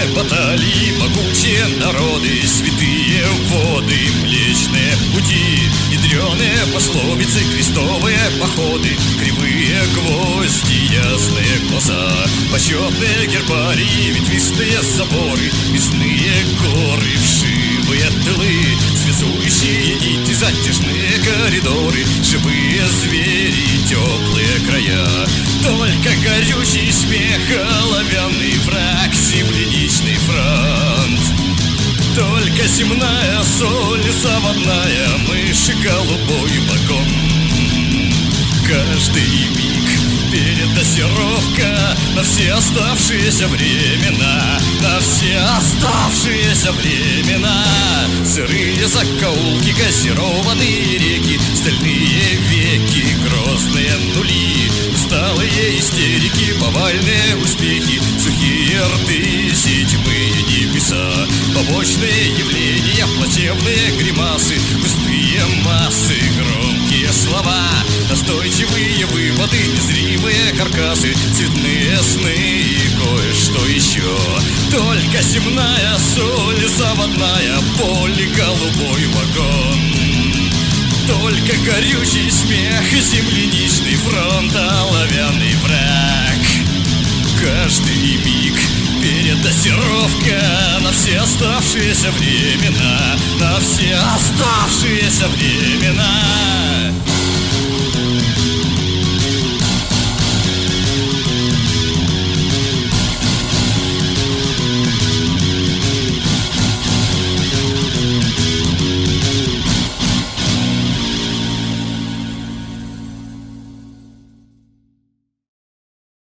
баталии, могучие народы, святые воды, млечные пути, ядреные пословицы, крестовые походы, кривые гвозди, ясные глаза, почетные гербарии, ветвистые заборы, мясные горы, вшивые тылы, связующие нити, затяжные коридоры, живые звери, теплые края. Только горючий смех, оловянный враг, земляничный фронт. Только земная соль, заводная мышь, голубой вагон. Каждый миг передозировка на все оставшиеся времена, на все оставшиеся времена. Сырые закоулки, газированные реки, стальные веки, грозные нули, усталые истерики, повальные успехи, сухие рты, седьмые небеса, побочные явления, плачевные гримасы, пустые массы, громкие слова, настойчивые выводы, незримые каркасы, цветные сны и кое-что еще. Только земная соль, заводная боль, голубой вагон. Только горючий смех, земляничный фронт, оловянный враг. Каждый миг передозировка на все оставшиеся времена, на все оставшиеся времена.